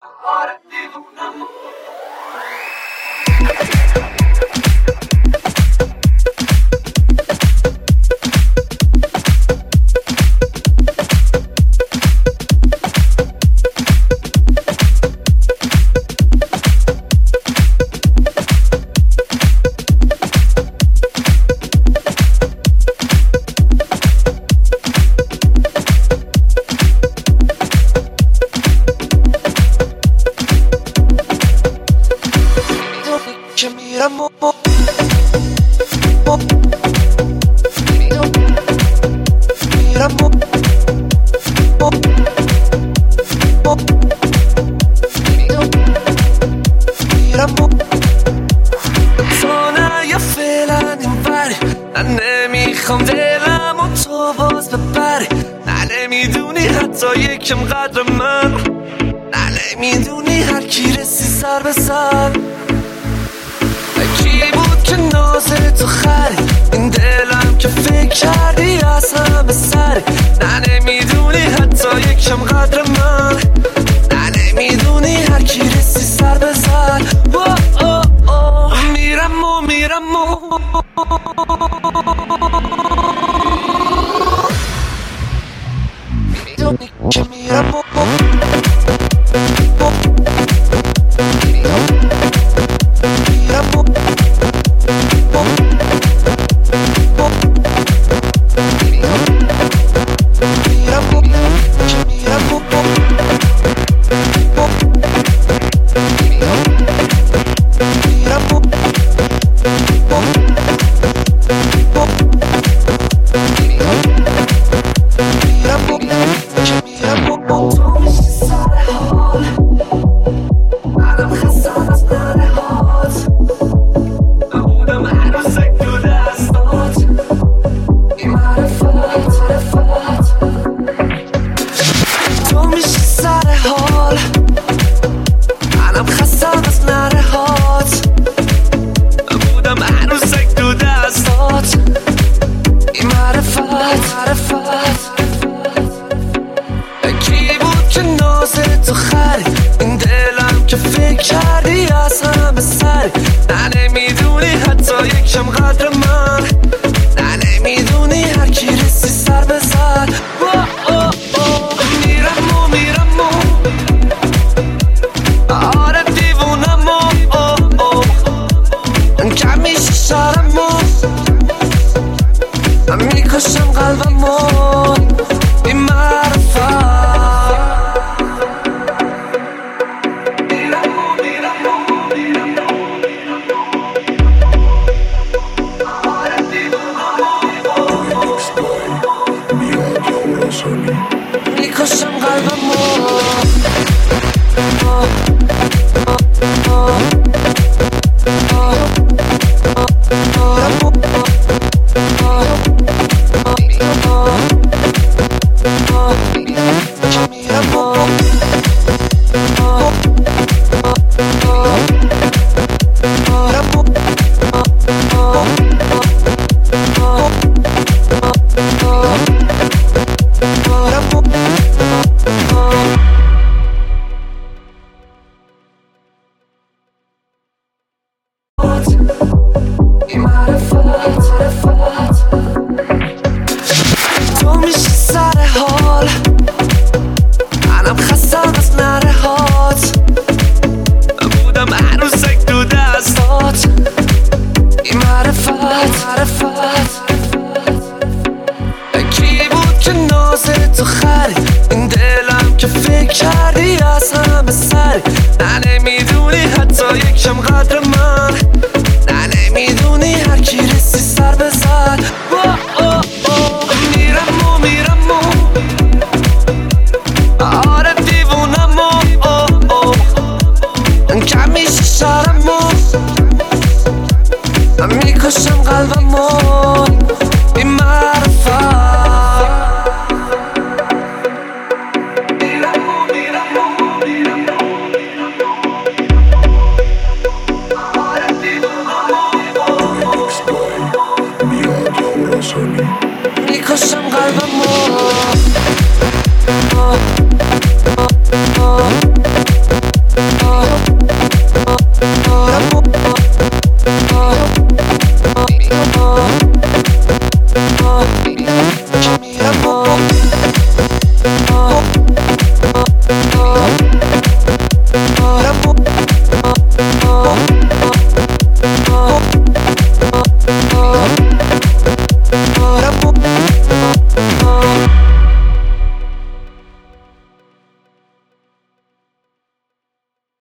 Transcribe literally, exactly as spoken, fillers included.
که میرم و میرم و میرم و تو نه یا فعلا این بری نه نمیخوام دلم و تو باز ببری نه نمیدونی حتی یکم قدر من نه نمیدونی هر کی رسی سر به سر کی بود که نازه تو خری این دلم که فکر کردی از همه سری نه نمیدونی حتی یکم قدر من نه نمیدونی هر کی رسی سر بزن میرم و میرم و میدونی که میرم و کی بود که نازه تو خری این دلم که فکر کردی از همه سری نه نمیدونی حتی یکم قدر من نه نمیدونی هر کی رسی سر بزن میرم و میرم و آره دیوونم و کمیش شرم و میکشم قلبم و این معرفت میکشم قلبم و تو میشی سر حال منم خستم از نره هات بودم عروسک تو دستات این معرفت معرفت کی بود که نازه تو خری این دلم که فکر کردی از همه سری نه نمیدونی حتی یکم قدر